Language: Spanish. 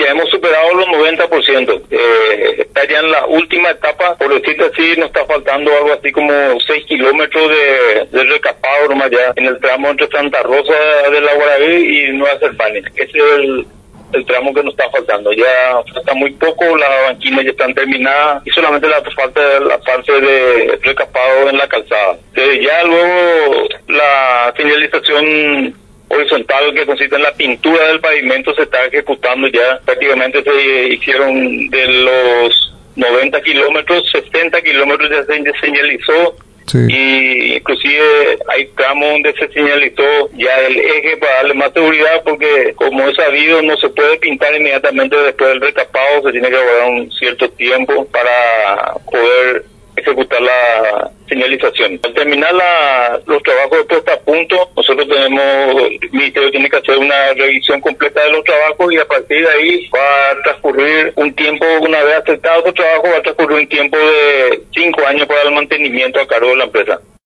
ya hemos superado los 90%. Está ya en la última etapa, por decirte así, nos está faltando algo así como 6 kilómetros de recapado nomás ya, en el tramo entre Santa Rosa de la Guaraví y Nueva Serpani. Ese es el tramo que nos está faltando. Ya falta muy poco, las banquinas ya están terminadas y solamente falta la parte de recapado en la calzada. Ya luego la señalización horizontal, que consiste en la pintura del pavimento, se está ejecutando ya. Prácticamente se hicieron de los 90 kilómetros, 60 kilómetros ya se señalizó. Sí. Y inclusive hay tramos donde se señalizó ya el eje para darle más seguridad, porque como es sabido no se puede pintar inmediatamente después del recapado, se tiene que guardar un cierto tiempo para poder ejecutar la señalización. Al terminar los trabajos de puesta a punto, nosotros el Ministerio tiene que hacer una revisión completa de los trabajos y a partir de ahí va a transcurrir un tiempo, una vez aceptado los trabajos, va a transcurrir un tiempo de 5 años para el mantenimiento a cargo de la empresa.